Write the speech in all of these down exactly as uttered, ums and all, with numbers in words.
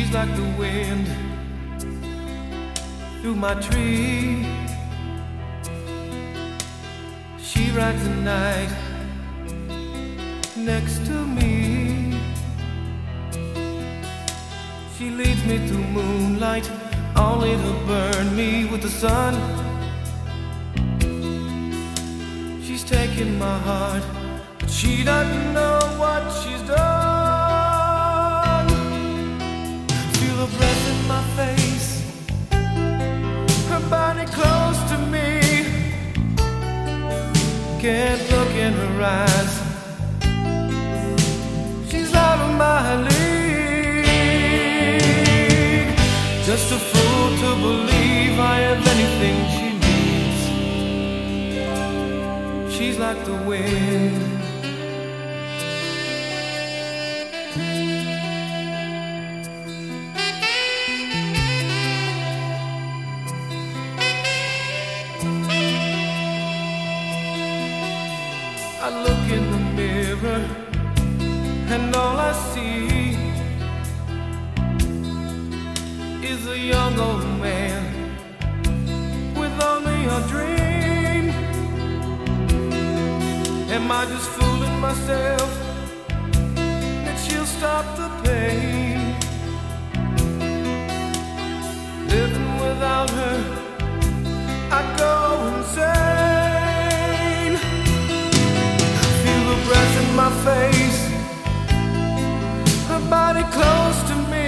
She's like the wind through my tree. She rides the night next to me. She leads me through moonlight, only to burn me with the sun. She's taking my heart, but she doesn't know what she's done. Feel her breath in my face, her body close to me. Can't look in her eyes, she's out of my league. Just a fool to believe I have anything she needs. She's like the wind. I look in the mirror and all I see is a young old man with only a dream. Am I just fooling myself that she'll stop the pain? Living without her, I'd go insane. Feel the breath in my face, her body close to me.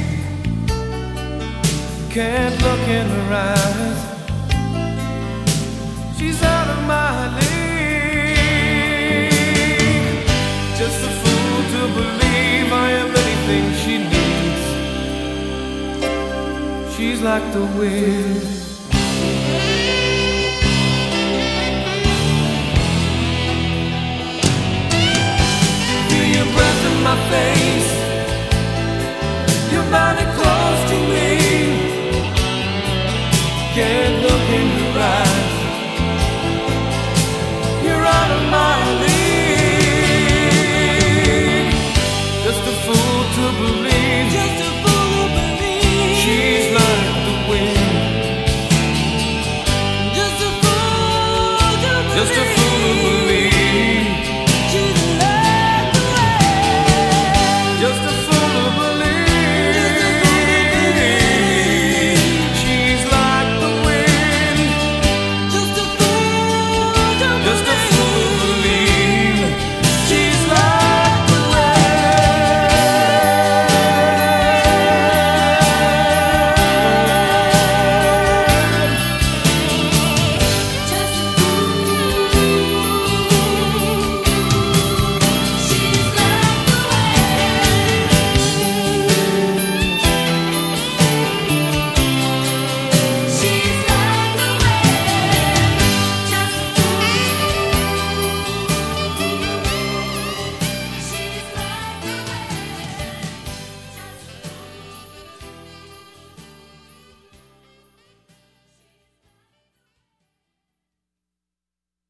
Can't look in her eyes, she's out of my league. Just a fool to believe I am anything she needs. She's like the wind. Feel your breath in my face, your body close